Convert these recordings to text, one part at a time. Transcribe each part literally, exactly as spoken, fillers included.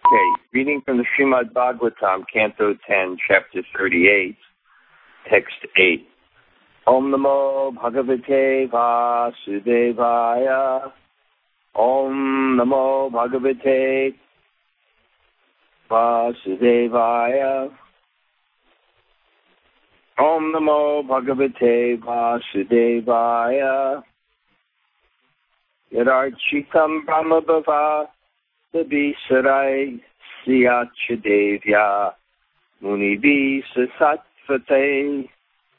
Okay, reading from the Srimad Bhagavatam, Canto ten, Chapter thirty-eight, Text eight. Om Namo Bhagavate Vasudevaya. Om Namo Bhagavate Vasudevaya. Om Namo Bhagavate Vasudevaya. Yadarchitam Brahmabhava Sarai Siyachadevya Munivi Sasatvate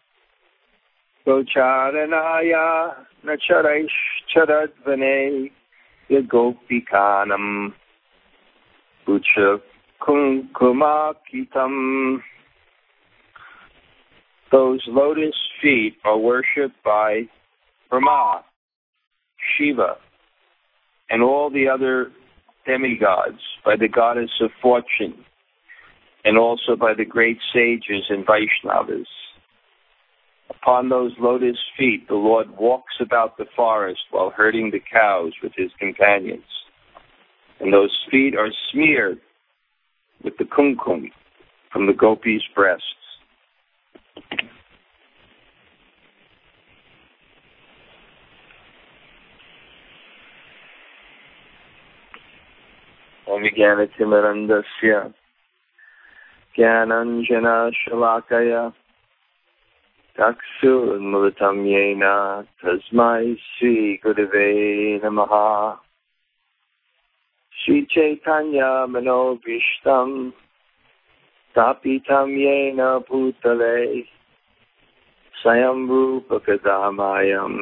Gocharanaya Nacharaish Charadvane Yagopikanam Ucha Kunkumakitam. Those lotus feet are worshipped by Brahma, Shiva, and all the other demigods, by the goddess of fortune, and also by the great sages and Vaishnavas. Upon those lotus feet, the Lord walks about the forest while herding the cows with his companions. And those feet are smeared with the kumkum from the gopis' breasts. Om Vijnanatimirandasya Jnananjana Shalakaya Taksu Unmulatam Yena Tasmai Sri Gurave Namaha. Sri Chaitanya Manobhishtam Tapitam Yena Bhutale Sayam Rupa Kadamayam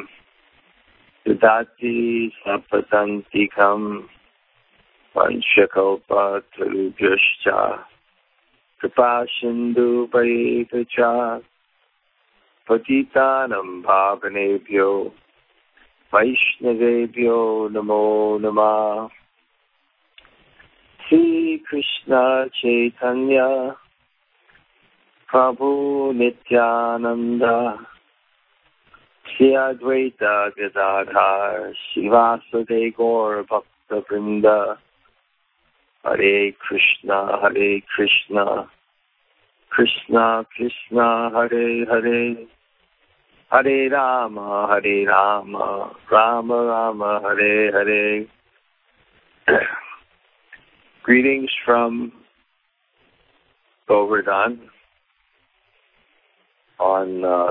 Dudati Sapatantikam Vanchakalpa Tarubhyascha Kripa Sindhu Paitacha Patitanam Bhavanebhyo Vaishnavebhyo Namo Namah. Sri Krishna Chaitanya Prabhu Nityananda Sri Advaita Gadadhar Srivasade Gaur Bhakta Vrinda. Hare Krishna, Hare Krishna, Krishna Krishna, Hare Hare, Hare Rama, Hare Rama, Rama Rama, Hare Hare. Greetings from Govardhan on uh,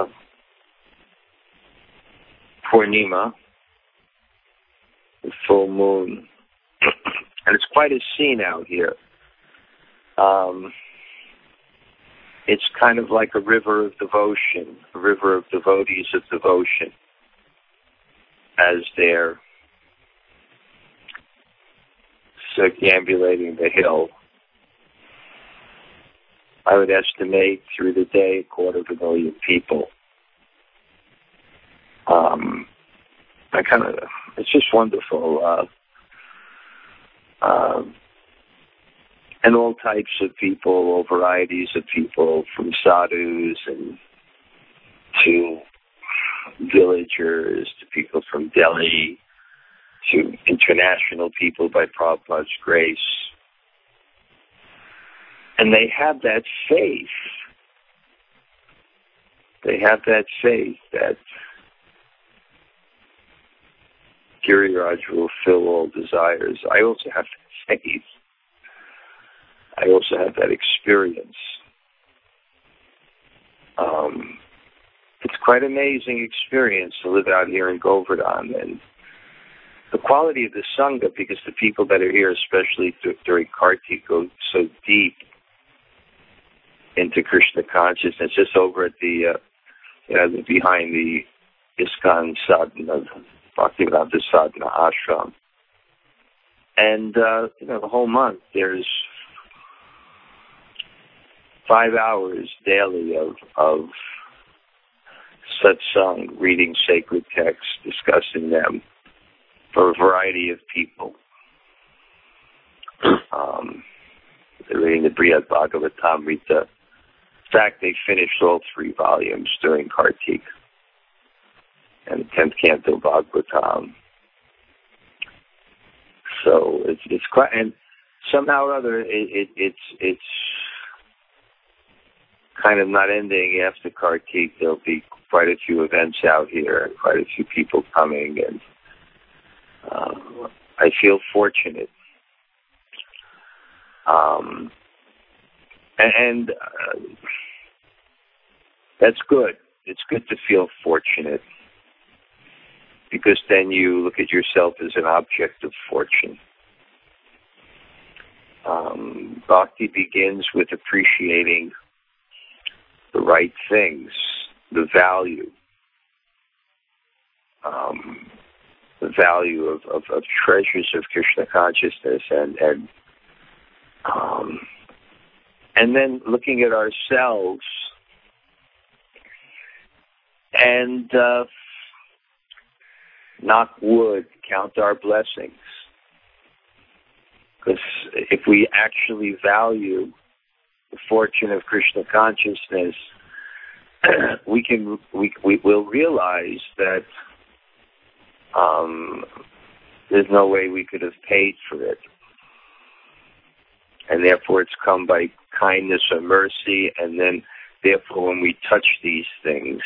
Purnima, the full moon. And it's quite a scene out here. Um, it's kind of like a river of devotion, a river of devotees of devotion, as they're circambulating the hill. I would estimate through the day a quarter of a million people. Um, I kind of, it's just wonderful. Uh, Um, and all types of people, all varieties of people, from sadhus and to villagers, to people from Delhi, to international people by Prabhupada's grace. And they have that faith. They have that faith that Giriraj will fill all desires. I also have that faith. I also have that experience. Um, it's quite an amazing experience to live out here in Govardhan, and the quality of the Sangha, because the people that are here, especially th- during Kartik, go so deep into Krishna consciousness. Just over at the, uh, you know, behind the ISKCON Sadhana, Bhaktivedanta Sadhana Ashram. And, uh, you know, the whole month there's five hours daily of, of satsang, reading sacred texts, discussing them for a variety of people. Um, they're reading the Brihad Bhagavatamrita. In fact, they finished all three volumes during Kartik. And the tenth canto Bhagavatam. So it's it's quite, and somehow or other, it, it, it's it's kind of not ending after Kartik. There'll be quite a few events out here and quite a few people coming, and uh, I feel fortunate. Um, and and uh, that's good. It's good to feel fortunate, because then you look at yourself as an object of fortune. Um, Bhakti begins with appreciating the right things, the value, um, the value of, of, of treasures of Krishna consciousness, and and um, and then looking at ourselves and uh, knock wood, count our blessings. Because if we actually value the fortune of Krishna consciousness, we can we we will realize that um, there's no way we could have paid for it, and therefore it's come by kindness or mercy. And then, therefore, when we touch these things,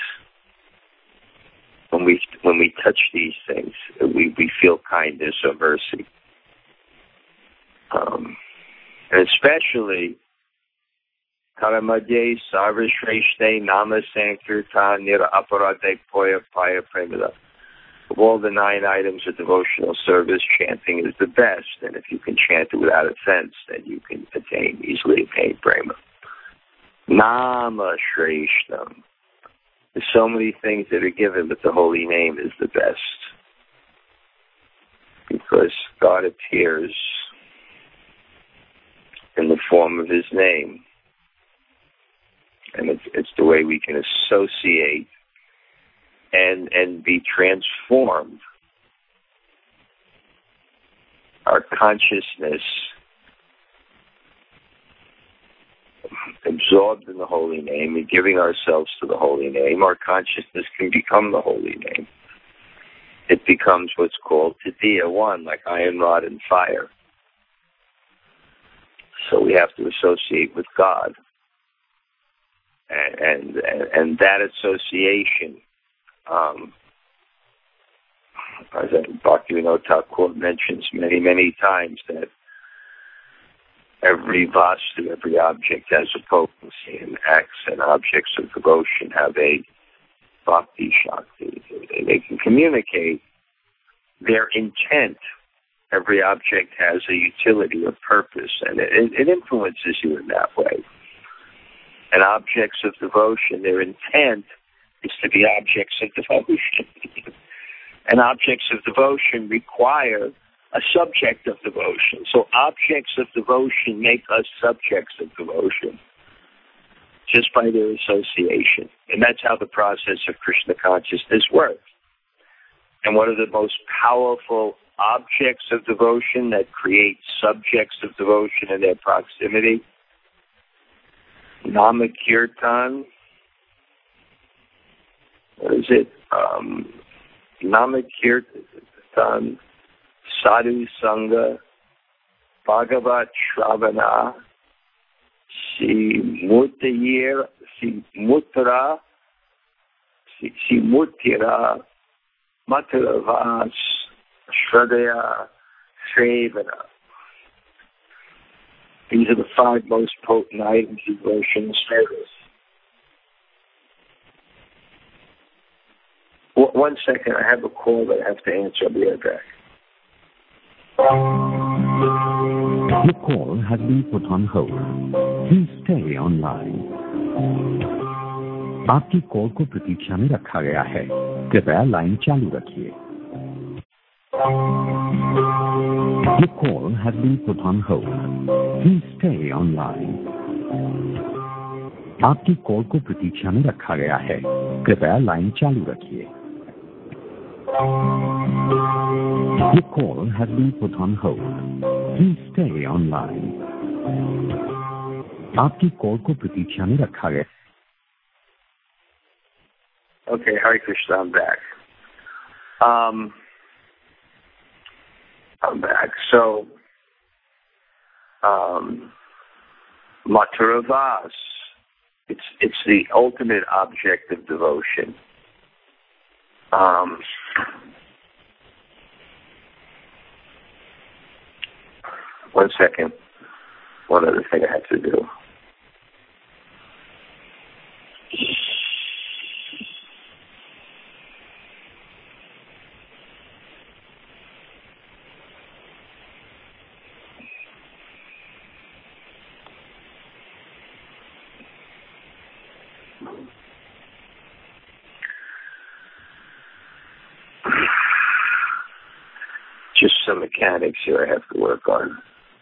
when we when we touch these things, we we feel kindness or mercy. Um, and especially, Karamadye Sarvashreshte Nama Sankirtan Nira Aparade Poya Paya Premila. Of all the nine items of devotional service, chanting is the best. And if you can chant it without offense, then you can attain, easily attain prema. Nama Shreshtam. There's so many things that are given, but the holy name is the best. Because God appears in the form of his name. And it's, it's the way we can associate and and be transformed. Our consciousness absorbed in the holy name and giving ourselves to the holy name, our consciousness can become the holy name. It becomes what's called Tadiya, one, like iron rod and fire. So we have to associate with God. And, and, and that association, um, as Bhaktivinoda Thakur mentions many, many times, that every vastu, every object has a potency, and acts and objects of devotion have a bhakti shakti. They can communicate their intent. Every object has a utility, a purpose, and it, it influences you in that way. And objects of devotion, their intent is to be objects of devotion. And objects of devotion require a subject of devotion. So objects of devotion make us subjects of devotion just by their association. And that's how the process of Krishna consciousness works. And one of the most powerful objects of devotion that create subjects of devotion in their proximity, Nama Kirtan, what is it? Um, Nama Kirtan, Sadhu Sangha, Bhagavat Shravana, Simutira, Simutira, Simutira, Mataravas, Shradaya, Sevana. These are the five most potent items of devotion service. W- one second, I have a call that I have to answer. I'll be right back. The call has been put on hold. Please stay online. आपकी call को प्रतीक्षा में रखा गया है. कृपया line चालू रखिए. The call has been put on hold. Please stay online. आपकी कॉल को प्रतीक्षा में रखा गया है. कृपया लाइन चालू रखिए. The call has been put on hold. Please stay online. आपकी कॉल को प्रतीक्षा में रखा गया. Okay, Hare Krishna, I'm back. Um, I'm back. So, um, Maturavas. It's it's the ultimate object of devotion. Um, one second. One other thing I have to do. Just some mechanics here I have to work on.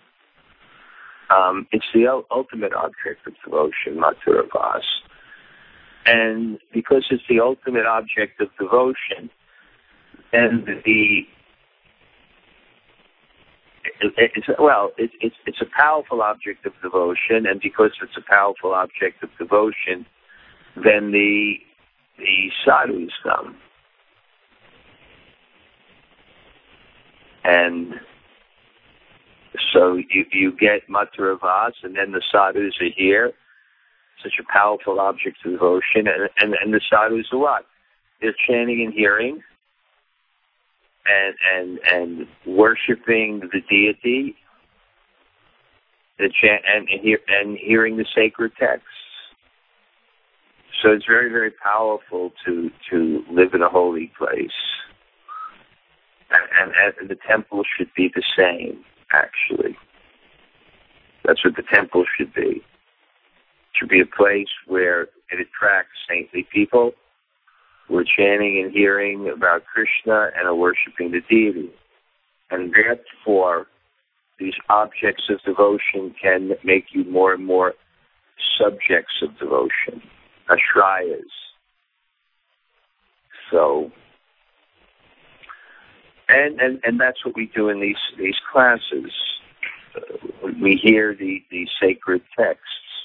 Um, it's the u- ultimate object of devotion, Maturavas. And because it's the ultimate object of devotion, and the it, it's, well, it, it's it's a powerful object of devotion, and because it's a powerful object of devotion, then the the sadhus come. And so you, you get Maturavas, and then the sadhus are here, such a powerful object of devotion, and, and, and the sadhus are what? They're chanting and hearing, and and and worshiping the deity, the chant, and and, hear, and hearing the sacred texts. So it's very, very powerful to to live in a holy place. And, and, and the temple should be the same, actually. That's what the temple should be. It should be a place where it attracts saintly people who are chanting and hearing about Krishna and are worshiping the deity. And therefore, these objects of devotion can make you more and more subjects of devotion, ashrayas. So, and, and, and that's what we do in these these classes. Uh, we hear the, the sacred texts.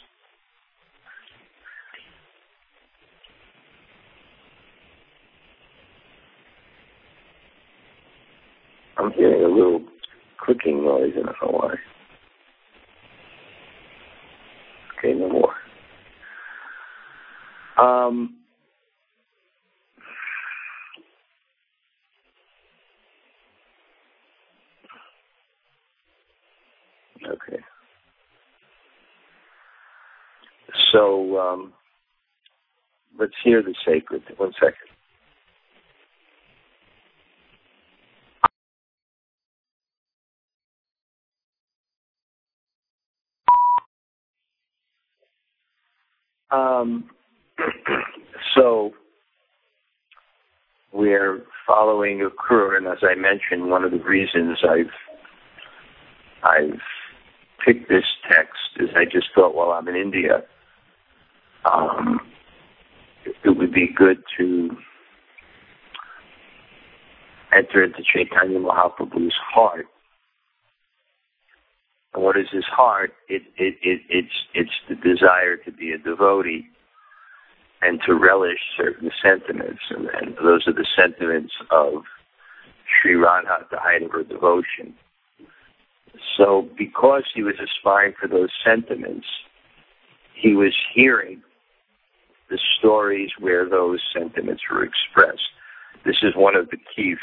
I'm hearing a little clicking noise, I don't know why. Okay, no more. Um, okay. So, um, let's hear the sacred. One second. Um, so, we're following Akrura, and as I mentioned, one of the reasons I've I've picked this text is I just thought while I'm in India, um, it would be good to enter into Chaitanya Mahaprabhu's heart. And what is his heart? It, it, it, it's, it's the desire to be a devotee and to relish certain sentiments. And, and those are the sentiments of Sri Radha at the height of her devotion. So because he was aspiring for those sentiments, he was hearing the stories where those sentiments were expressed. This is one of the key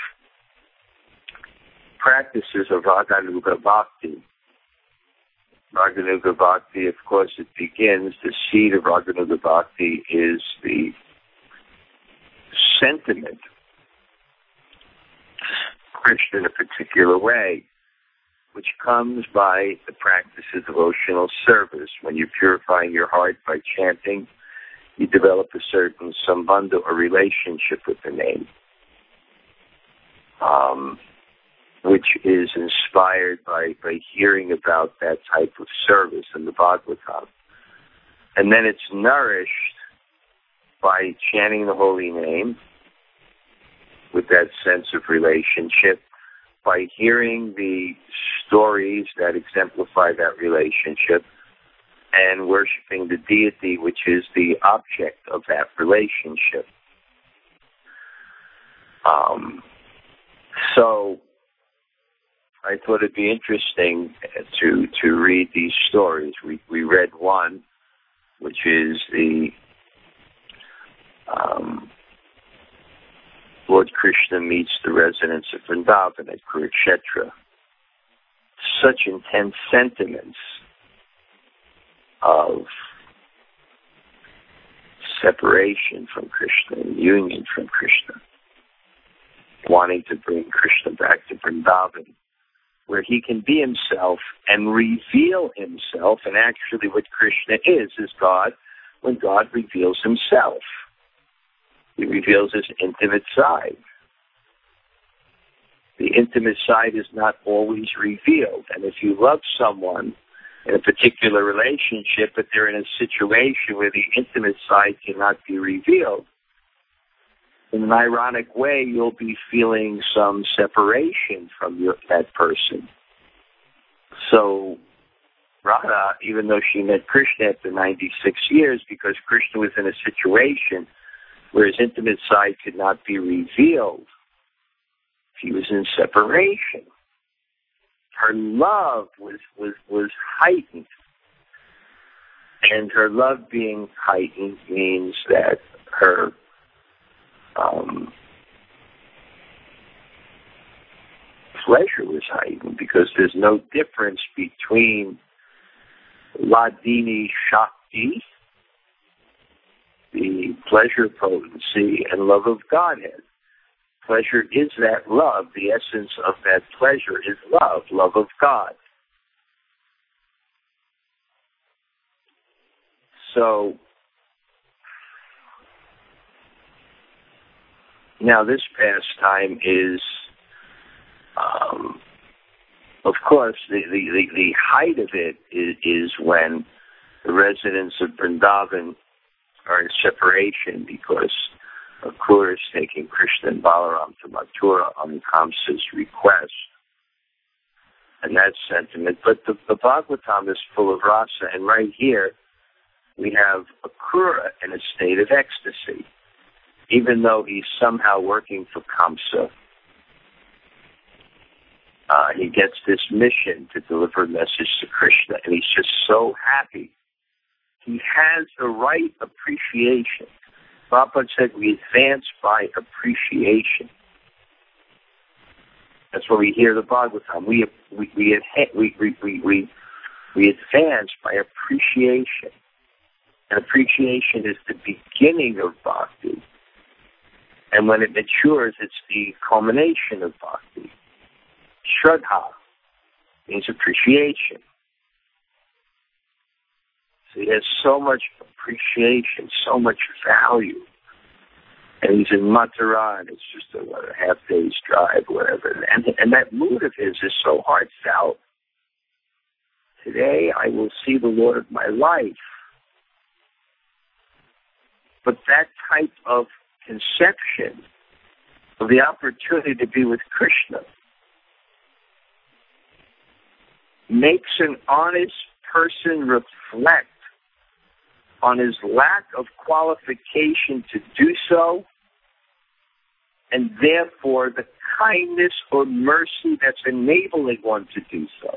practices of Raganuga Bhakti. Raganuga Bhakti, of course, it begins, the seed of Raganuga Bhakti is the sentiment Krishna in a particular way, which comes by the practice of devotional service. When you're purifying your heart by chanting, you develop a certain sambandha or relationship with the name, um, which is inspired by, by hearing about that type of service in the Bhagavatam. And then it's nourished by chanting the holy name with that sense of relationship, by hearing the stories that exemplify that relationship, and worshiping the deity, which is the object of that relationship. Um, so, I thought it'd be interesting to to read these stories. We we read one, which is the um, Lord Krishna meets the residents of Vrindavan at Kurukshetra. Such intense sentiments of separation from Krishna and union from Krishna, wanting to bring Krishna back to Vrindavan, where he can be himself and reveal himself. And actually what Krishna is, is God when God reveals himself. He reveals his intimate side. The intimate side is not always revealed. And if you love someone in a particular relationship, but they're in a situation where the intimate side cannot be revealed, in an ironic way, you'll be feeling some separation from your, that person. So Radha, even though she met Krishna after ninety-six years, because Krishna was in a situation where his intimate side could not be revealed, she was in separation. Her love was, was, was heightened. And her love being heightened means that her um, pleasure was heightened, because there's no difference between Ladini Shakti, the pleasure potency, and love of Godhead. Pleasure is that love. The essence of that pleasure is love, love of God. So, now this pastime is, um, of course, the, the, the, the height of it is, is when the residents of Vrindavan are in separation, because Akrura is taking Krishna and Balaram to Mathura on Kamsa's request. And that sentiment. But the, the Bhagavatam is full of rasa, and right here we have Akrura in a state of ecstasy. Even though he's somehow working for Kamsa, uh, he gets this mission to deliver a message to Krishna, and he's just so happy. He has the right appreciation. Prabhupada said we advance by appreciation. That's what we hear the Bhagavatam. We we we we we we, we advance by appreciation. And appreciation is the beginning of bhakti. And when it matures, it's the culmination of bhakti. Shraddha means appreciation. So he has so much appreciation, so much value. And he's in Mathura, and it's just a, what, a half day's drive, whatever. And, and that mood of his is so heartfelt. Today I will see the Lord of my life. But that type of conception of the opportunity to be with Krishna makes an honest person reflect on his lack of qualification to do so, and therefore the kindness or mercy that's enabling one to do so.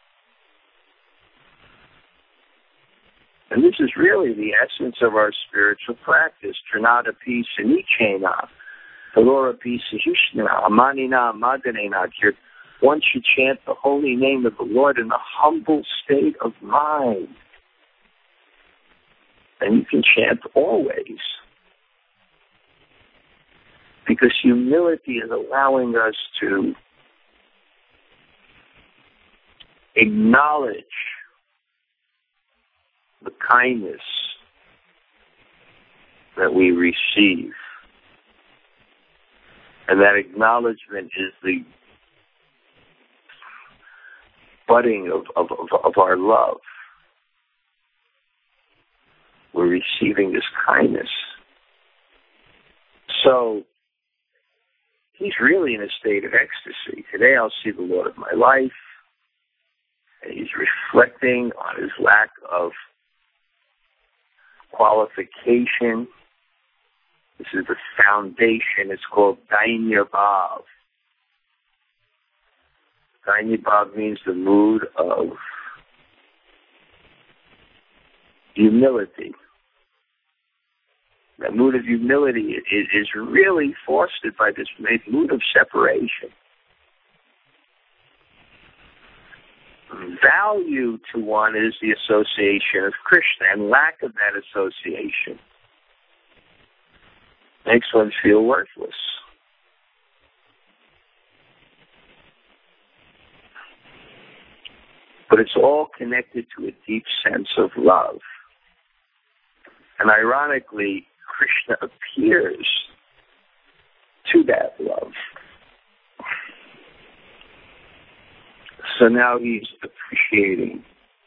And this is really the essence of our spiritual practice. Trinata pi sanichena, Talora pi sahishna, amanina madanena. One should chant the holy name of the Lord in a humble state of mind. And you can chant always. Because humility is allowing us to acknowledge the kindness that we receive. And that acknowledgement is the budding of, of, of, of our love. We're receiving this kindness. So, he's really in a state of ecstasy. Today I'll see the Lord of my life. And he's reflecting on his lack of qualification. This is the foundation. It's called Dainya Bhav. Daini Bhav means the mood of humility. That mood of humility is, is really fostered by this mood of separation. Value to one is the association of Krishna, and lack of that association makes one feel worthless. But it's all connected to a deep sense of love. And ironically, Krishna appears to that love. So now he's appreciating.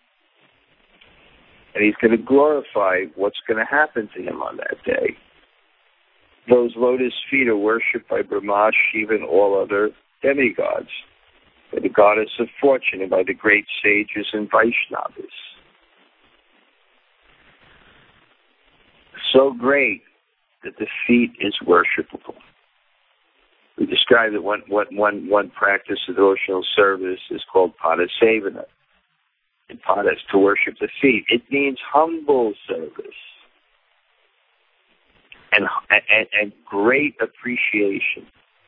And he's going to glorify what's going to happen to him on that day. Those lotus feet are worshipped by Brahma, Shiva, and all other demigods, by the goddess of fortune, and by the great sages and Vaishnavas. So great that the feet is worshipable. We describe that one, one, one, one practice of devotional service is called Padasevana. And Pada is to worship the feet. It means humble service and, and, and great appreciation.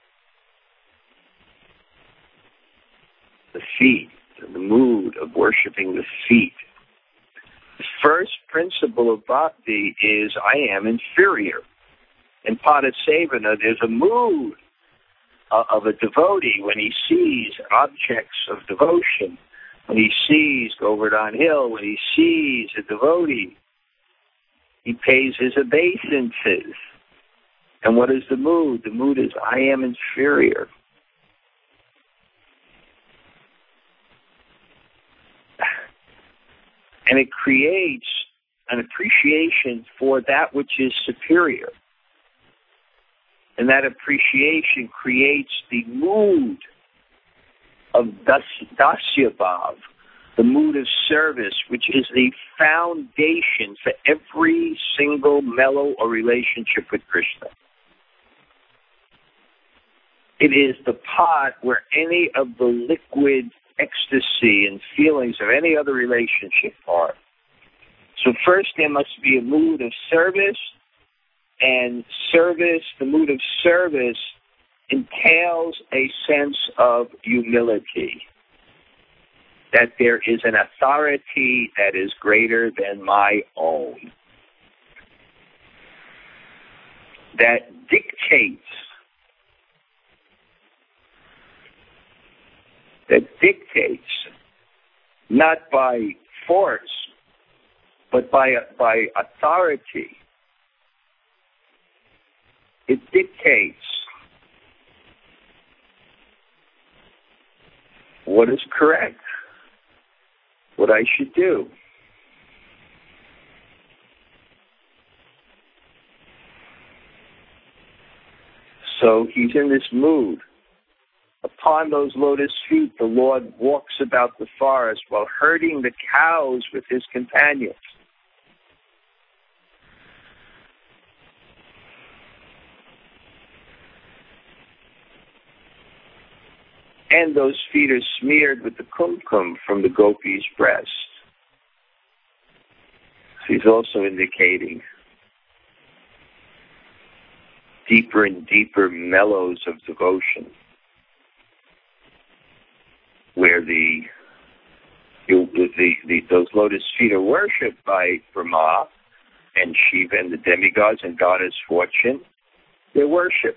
The feet, the mood of worshiping the feet. The first principle of bhakti is I am inferior. In Padasevana, there's a mood of a devotee when he sees objects of devotion, when he sees Govardhan Hill, when he sees a devotee, he pays his obeisances. And what is the mood? The mood is I am inferior. And it creates an appreciation for that which is superior. And that appreciation creates the mood of das, Dasya Bhav, the mood of service, which is the foundation for every single mellow or relationship with Krishna. It is the pot where any of the liquid ecstasy and feelings of any other relationship are. So first there must be a mood of service, and service, the mood of service, entails a sense of humility, that there is an authority that is greater than my own, that dictates, that dictates, not by force, but by, by authority. It dictates what is correct, what I should do. So he's in this mood. Upon those lotus feet, the Lord walks about the forest while herding the cows with his companions. And those feet are smeared with the kumkum from the gopi's breast. So he's also indicating deeper and deeper mellows of devotion, where the, the, the, the those lotus feet are worshipped by Brahma and Shiva and the demigods and goddess fortune. They're worshipped.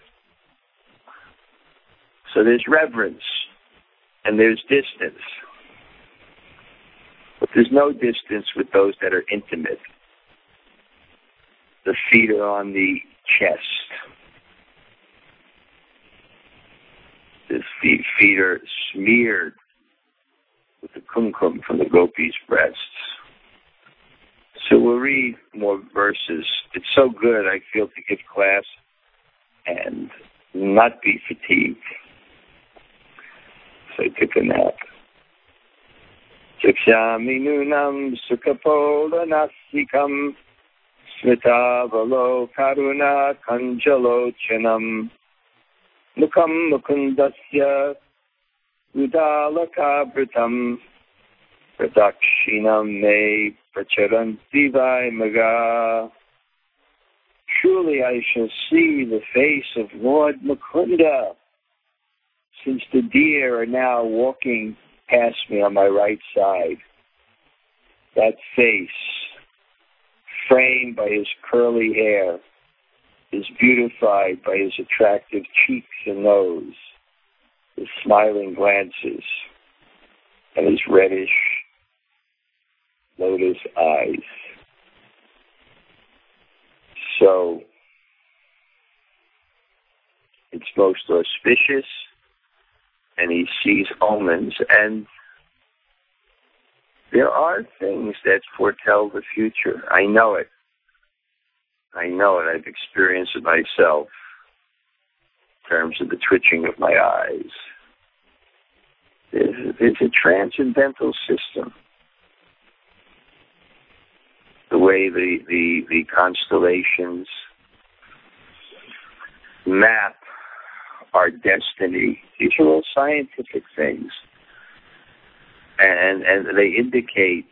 So there's reverence and there's distance. But there's no distance with those that are intimate. The feet are on the chest. The feet, feet are smeared with the kumkum from the gopis' breasts. So we'll read more verses. It's so good, I feel, to give class and not be fatigued. So I took a nap. Chakshami nunam sukhapola nasikam smitavalo karuna kanjalochanam mukam mukundasya Udalakabritam Pradakshinam me pracharanti vaimaga. Surely I shall see the face of Lord Mukunda, since the deer are now walking past me on my right side. That face, framed by his curly hair, is beautified by his attractive cheeks and nose, his smiling glances, and his reddish lotus eyes. So, it's most auspicious, and he sees omens, and there are things that foretell the future. I know it. I know it. I've experienced it myself in terms of the twitching of my eyes. There's, there's a transcendental system. The way the, the, the constellations map our destiny. These are all scientific things. And, and they indicate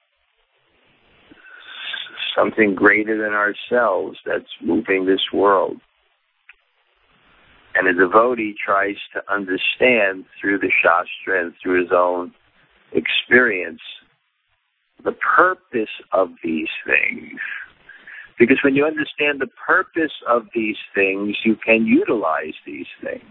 something greater than ourselves that's moving this world. And a devotee tries to understand through the Shastra and through his own experience the purpose of these things. Because when you understand the purpose of these things, you can utilize these things.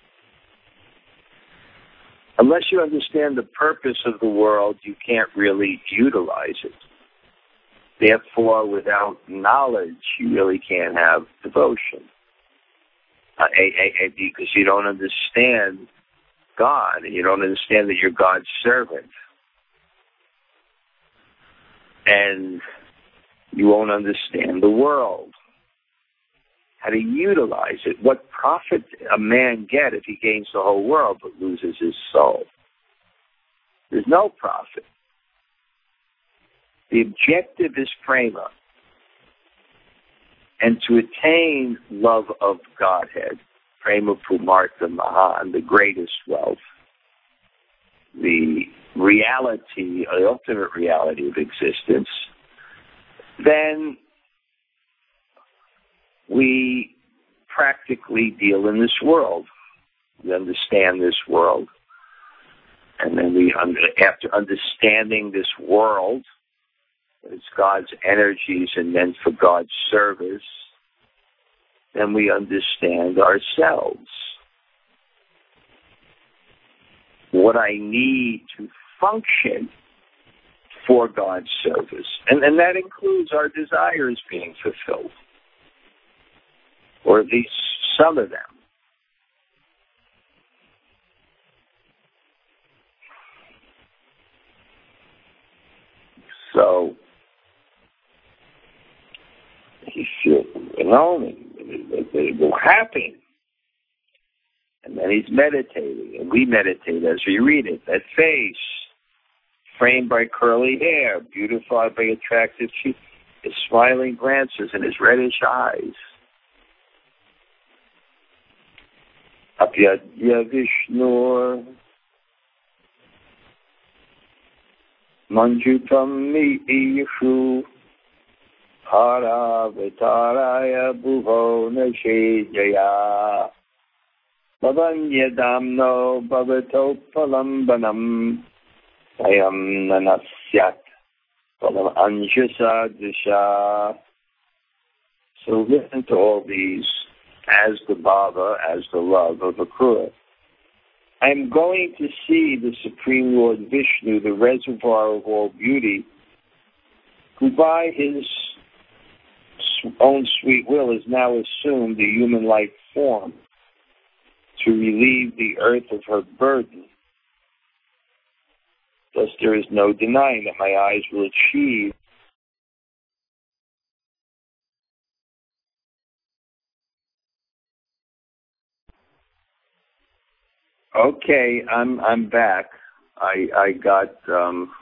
Unless you understand the purpose of the world, you can't really utilize it. Therefore, without knowledge, you really can't have devotion. Uh, a, a, a, because you don't understand God, and you don't understand that you're God's servant. And you won't understand the world, how to utilize it. What profit a man get if he gains the whole world but loses his soul? There's no profit. The objective is prema. And to attain love of Godhead, prema pumartha mahan, the greatest wealth, the reality, the ultimate reality of existence, then we practically deal in this world. We understand this world. And then we, after understanding this world, it's God's energies and meant for God's service, then we understand ourselves. What I need to function for God's service. And, and that includes our desires being fulfilled. Or at least some of them. So, he feels, you know, it, it will happen. And then he's meditating, and we meditate as we read it. That face, framed by curly hair, beautified by attractive cheeks, his smiling glances and his reddish eyes. Apyadya Vishnur Manjutam Mi'ishu Hara Vitaraya Bhuvo Nashejaya Bhavanyadamno Bhavatopalambanam Ayam Nanasyat Palam Anjasa Disha. So listen to all these as the bhava, as the love of Akrura. I am going to see the Supreme Lord Vishnu, the reservoir of all beauty, who by his own sweet will has now assumed the human-like form to relieve the earth of her burden. Thus there is no denying that my eyes will achieve Okay, I'm I'm back. I I got um,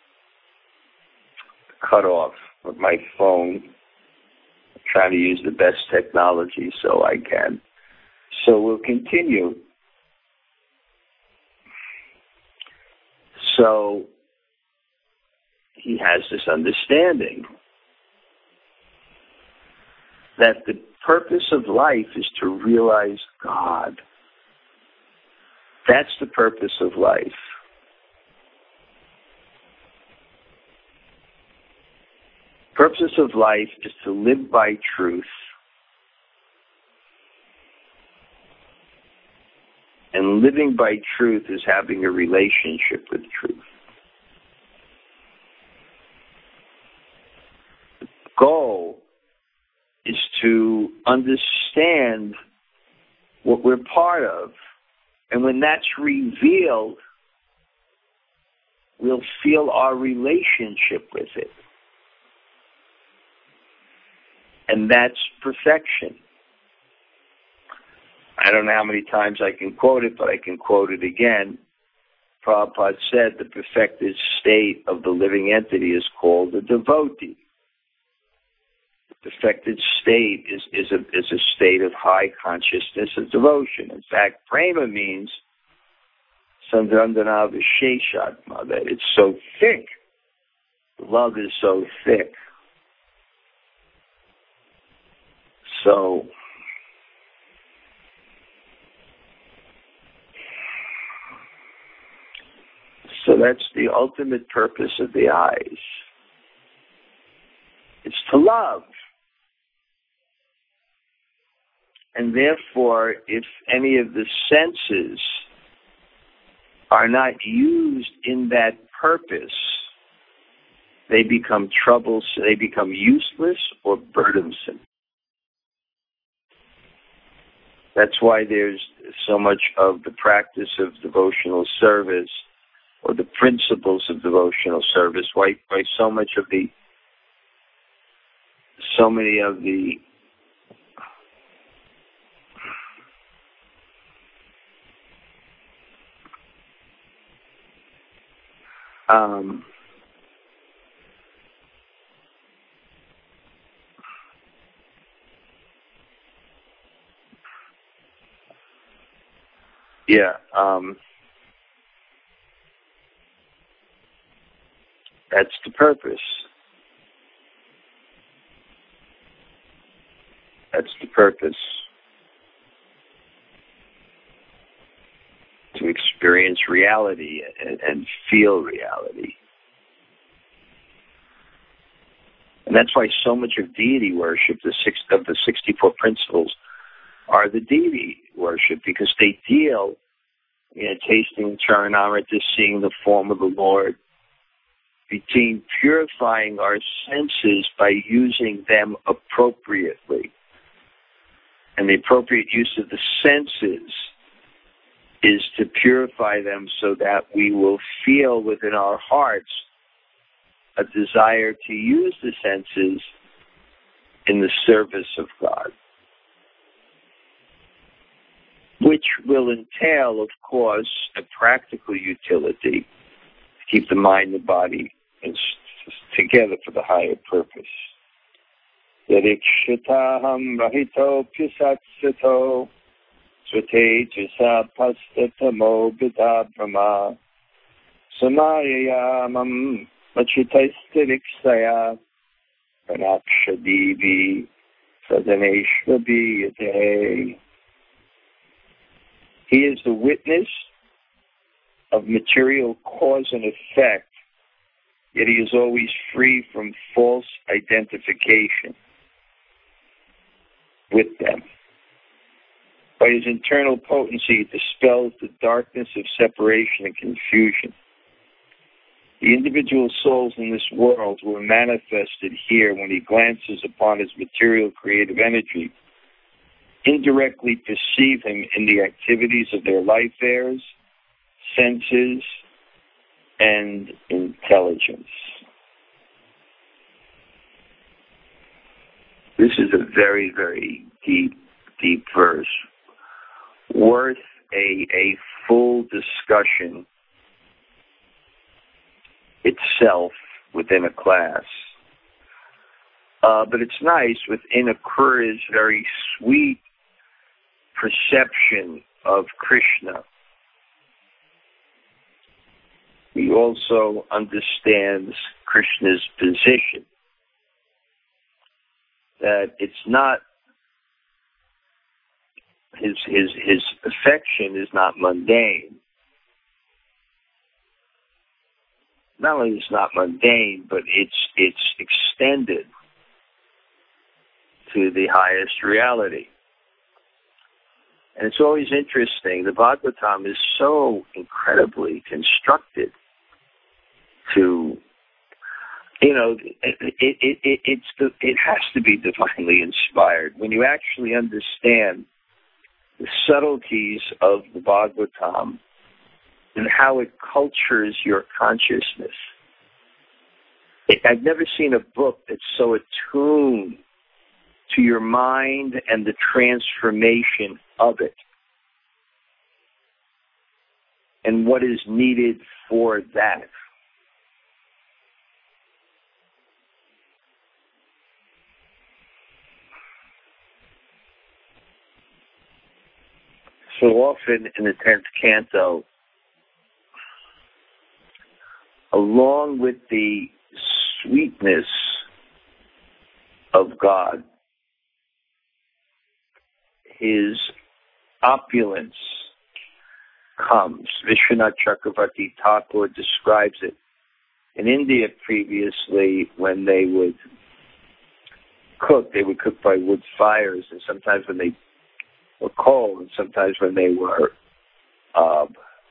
cut off with my phone. I'm trying to use the best technology so I can. So we'll continue. So he has this understanding that the purpose of life is to realize God. That's the purpose of life. Purpose of life is to live by truth and living by truth is having a relationship with truth. The goal is to understand what we're part of. And when that's revealed, we'll feel our relationship with it. And that's perfection. I don't know how many times I can quote it, but I can quote it again. Prabhupada said the perfected state of the living entity is called a devotee. The perfected state is, is, a, is a state of high consciousness of devotion. In fact, prema means sandandana visheshatma, that it's so thick. Love is so thick. So, so that's the ultimate purpose of the eyes. It's to love. And therefore, if any of the senses are not used in that purpose, they become troublesome, they become useless or burdensome. That's why there's so much of the practice of devotional service or the principles of devotional service, why, why so much of the, so many of the um, yeah, um, that's the purpose. That's the purpose. To experience reality and, and feel reality. And that's why so much of deity worship, the six of the sixty-four principles, are the deity worship, because they deal in, you know, tasting Charanamrita, seeing the form of the Lord, between purifying our senses by using them appropriately. And the appropriate use of the senses is to purify them so that we will feel within our hearts a desire to use the senses in the service of God, which will entail, of course, a practical utility to keep the mind and body together for the higher purpose. Yarikshitaham rahito pyasatsito svate jisa pastatamo bida brahma samayayamam machitaistirikshaya pranakshadivi sadaneshvabiyate. He is the witness of material cause and effect, yet he is always free from false identification with them. By his internal potency, he dispels the darkness of separation and confusion. The individual souls in this world who are manifested here when he glances upon his material creative energy indirectly perceive him in the activities of their life airs, senses, and intelligence. This is a very, very deep, deep verse, worth a, a full discussion itself within a class. Uh, but it's nice within Akura's very sweet perception of Krishna. he also understands Krishna's position, that it's not his his his affection is not mundane. Not only is it not mundane, but it's it's extended to the highest reality. And it's always interesting. The Bhagavatam is so incredibly constructed to, you know, it it it, it it's the, it has to be divinely inspired when you actually understand the subtleties of the Bhagavatam and how it cultures your consciousness. It, I've never seen a book that's so attuned to your mind and the transformation of it and what is needed for that. So often in the tenth canto, along with the sweetness of God, his opulence comes. Vishwanath Chakravarti Thakur describes it. In India previously, when they would cook, they would cook by wood fires, and sometimes when they were cold, and sometimes when they were uh,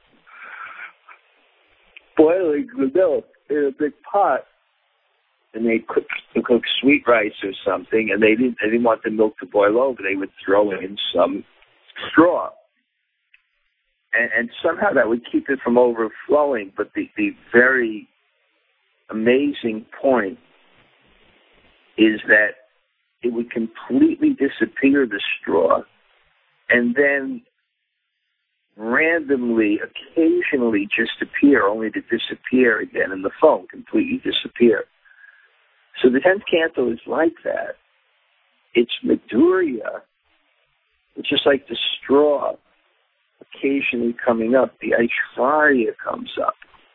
boiling the milk in a big pot, and they cook, cook sweet rice or something, and they didn't they didn't want the milk to boil over. They would throw in some straw, and, and somehow that would keep it from overflowing. But the, the very amazing point is that it would completely disappear, the straw, and then randomly, occasionally just appear, only to disappear again, and the foam completely disappear. So the tenth canto is like that. It's Madhurya, which is like the straw occasionally coming up. The Aishvarya comes up.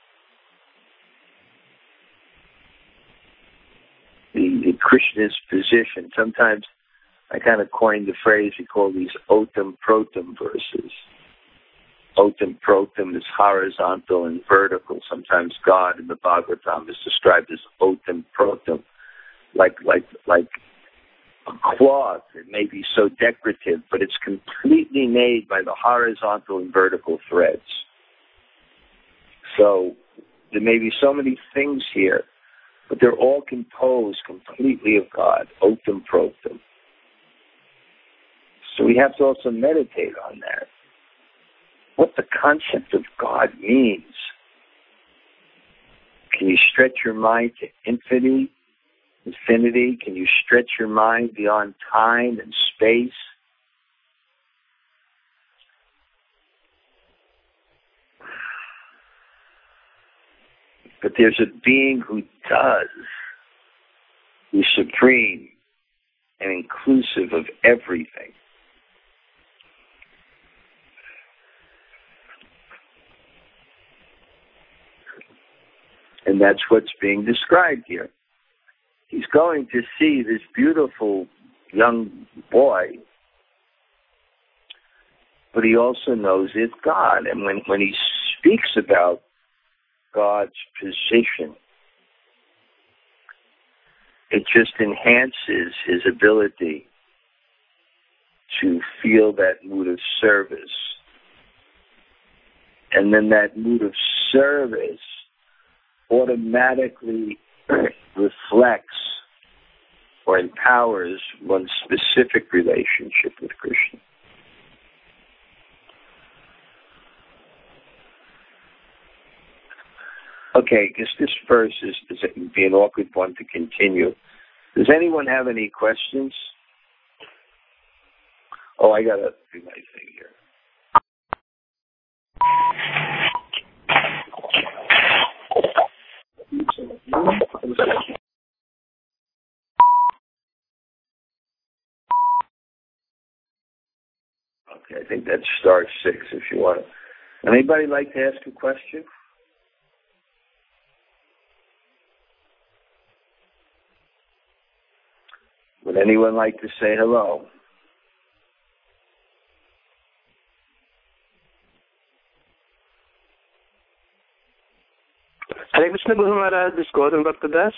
The, the Krishna's position. Sometimes I kind of coined the phrase, we call these Otam Protam verses. Otam Protam is horizontal and vertical. Sometimes God in the Bhagavatam is described as Otam Protam, like like like a cloth. It may be so decorative, but it's completely made by the horizontal and vertical threads. So there may be so many things here, but they're all composed completely of God, Otam Protam. So we have to also meditate on that. What the concept of God means. Can you stretch your mind to infinity? Infinity? Can you stretch your mind beyond time and space? But there's a being who does, who's supreme and inclusive of everything. And that's what's being described here. He's going to see this beautiful young boy, but he also knows it's God. And when, when he speaks about God's position, it just enhances his ability to feel that mood of service. And then that mood of service automatically reflects or empowers one's specific relationship with Krishna. Okay, because this verse is, is it would be an awkward one to continue. Does anyone have any questions? Oh, I gotta do my thing here. Okay, I think that's star six if you want to. Anybody like to ask a question? Would anyone like to say hello? Hare Krishna Guru Maharaj, this is Gautam Bhaktadas.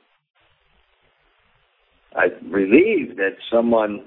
I'm relieved that someone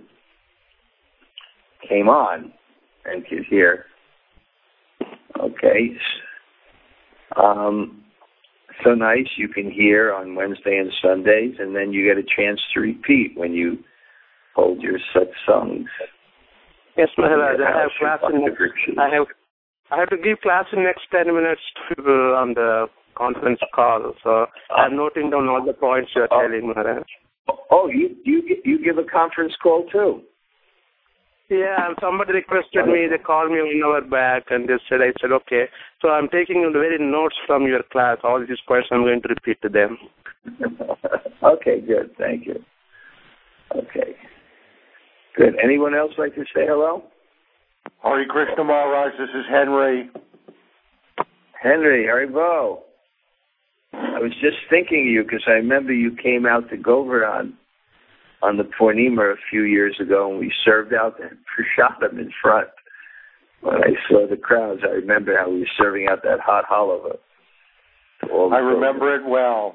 came on and could hear. Okay. Um, so nice you can hear on Wednesday and Sundays, and then you get a chance to repeat when you hold your satsangs. Yes, Maharaj, I have class in next, I have I have to give class in next ten minutes to people on the conference call, so I'm noting down all the points you're oh. telling, Maharaj. Oh, you you you give a conference call too? Yeah, somebody requested me. They called me one hour back, and they said, I said, okay. So I'm taking the very notes from your class. All these questions I'm going to repeat to them. Okay, good. Thank you. Okay. Good. Anyone else like to say hello? Hare Krishna Maharaj, this is Henry. Henry, Haribo. I was just thinking of you because I remember you came out to Govardhan on the Purnima a few years ago, and we served out the prasadam in front. When I saw the crowds, I remember how we were serving out that hot halava. I remember it well.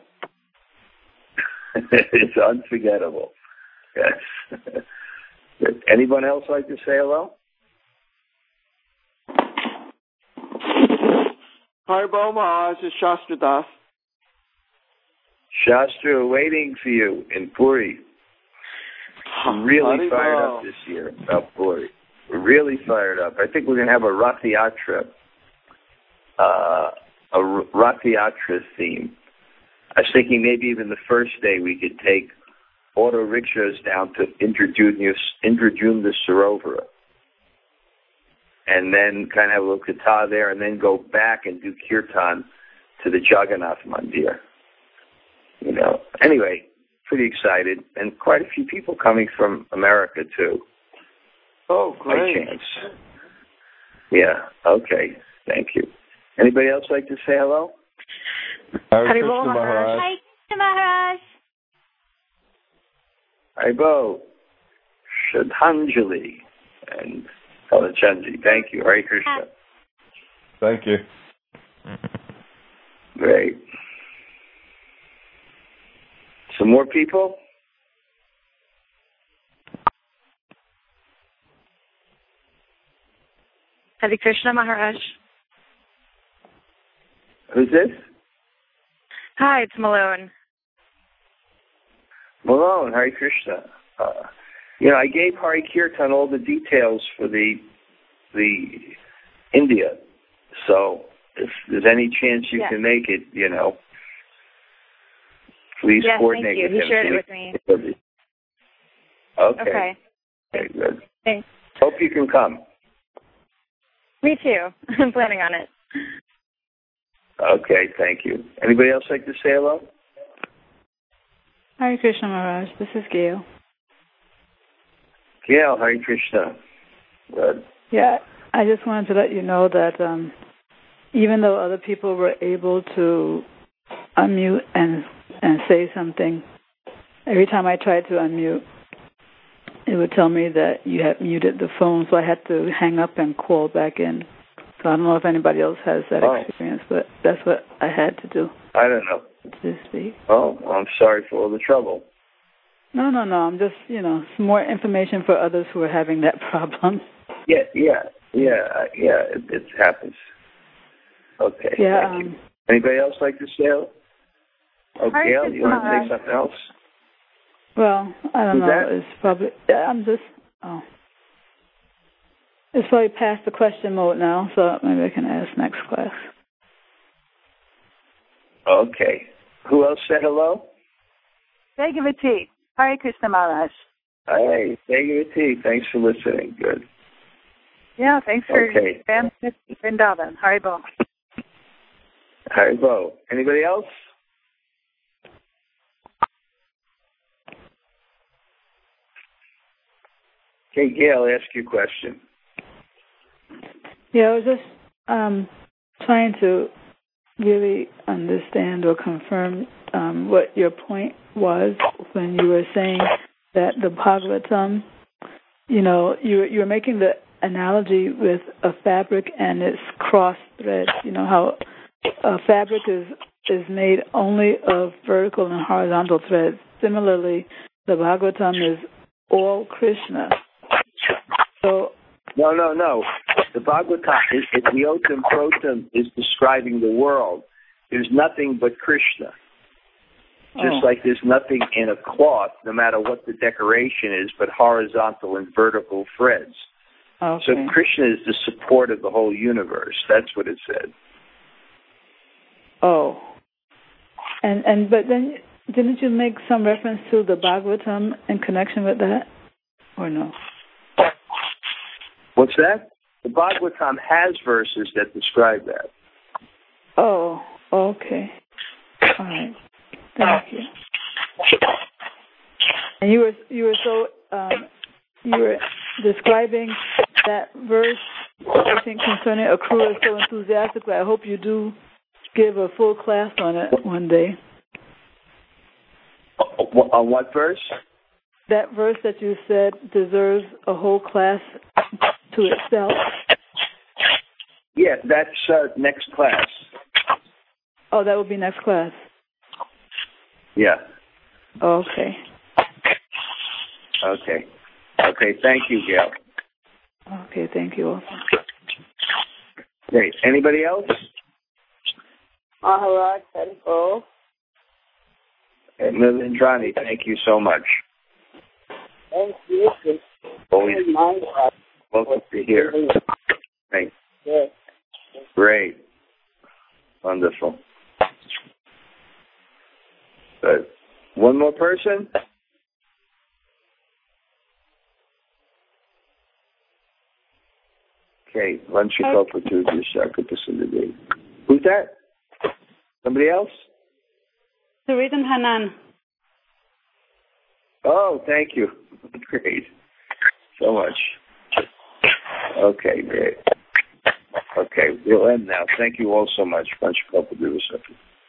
It's unforgettable. Yes. Anyone else like to say hello? Haribo Maharaj, is Shastra Das. Shastra, waiting for you in Puri. I'm really Haribo. fired up this year about Puri. We're really fired up. I think we're going to have a Rath Yatra, uh, a Rath Yatra theme. I was thinking maybe even the first day we could take auto rickshaws down to Indrajumna Sarovara, and then kind of have a little katha there, and then go back and do kirtan to the Jagannath Mandir. You know. Anyway, pretty excited, and quite a few people coming from America too. Oh, great! By chance. Yeah. Okay. Thank you. Anybody else like to say hello? Hare Krishna Maharaj. Hare Krishna Maharaj. Haribo, Shraddhanjali, and Kalachandji. Thank you. Hare Krishna. Thank you. Great. Some more people? Hare Krishna Maharaj. Who's this? Hi, it's Malone. Malone, Hare Krishna. Uh, you know, I gave Hari Kirtan all the details for the the India. So if there's any chance you yes. can make it, you know, please yes, coordinate thank you. with He shared him. it with me. Okay. Okay. Okay, good. Thanks. Hope you can come. Me too. I'm planning on it. Okay, thank you. Anybody else like to say hello? Hare Krishna Maharaj, this is Gail. Gail, Hare Krishna. Good. Yeah, I just wanted to let you know that um, even though other people were able to unmute and and say something, every time I tried to unmute, it would tell me that you had muted the phone, so I had to hang up and call back in. So I don't know if anybody else has that oh. experience, but that's what I had to do. I don't know. To speak. Oh, well, I'm sorry for all the trouble. No, no, no. I'm just, you know, some more information for others who are having that problem. Yeah, yeah, yeah, yeah. It, it happens. Okay. Yeah. Thank Um, you. Anybody else like to say hello? Oh, Hare Gail, Krishna you want to Maharaj. say something else? Well, I don't Who's know. that? It's probably. Yeah, I'm just. Oh. It's probably past the question mode now, so maybe I can ask next class. Okay. Who else said hello? Bhagavati. Hare Krishna Maharaj. Hey, Bhagavati. Thanks for listening. Good. Yeah, thanks for Okay. Vrindavan. Haribo. Haribo. Anybody else? Okay, Gail, ask your question. Yeah, I was just um, trying to really understand or confirm um, what your point was when you were saying that the Bhagavatam, you know, you you're making the analogy with a fabric and its cross threads. You know how a fabric is is made only of vertical and horizontal threads. Similarly, the Bhagavatam is all Krishna. So no, no, no. The Bhagavatam is the Otam Protam is describing the world. There's nothing but Krishna. Just oh. like there's nothing in a cloth, no matter what the decoration is, but horizontal and vertical threads. Okay. So Krishna is the support of the whole universe. That's what it said. Oh. And and but then didn't you make some reference to the Bhagavatam in connection with that, or no? What's that? The Bhagavatam has verses that describe that. Oh, okay. All right. Thank you. And you were you were so um, you were describing that verse, I think, concerning Akrura so enthusiastically. I hope you do give a full class on it one day. On what verse? That verse that you said deserves a whole class to itself. Yeah, that's uh, next class. Oh, that will be next class. Yeah. Okay. Okay. Okay, thank you, Gail. Okay, thank you also. Great. Anybody else? Maharaj, Tenko. And Milindrani, thank you so much. Thank you. Always welcome to hear. Thanks. Yes. Great. Wonderful. Good. One more person? Okay, Vanshikopa to Who's that? Somebody else? Suretan Hanan. Oh, thank you. Great. So much. Okay, great. Okay, we'll end now. Thank you all so much. Vanshikopa to